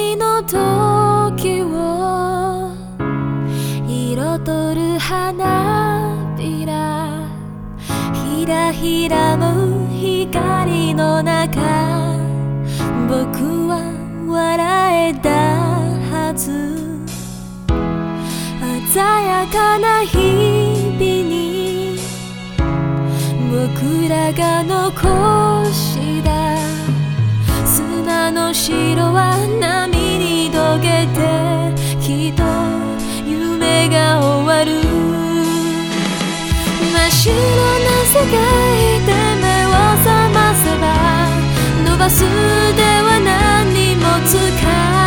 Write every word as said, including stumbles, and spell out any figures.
りの時を彩る花びら、ひらひらの光の中、僕は笑えたはず。鮮やかな日々に僕らが残した砂の城は波に溶けて、きっと夢が終わる。真っ白な世界で目を覚ませば、伸ばす手は何にも使う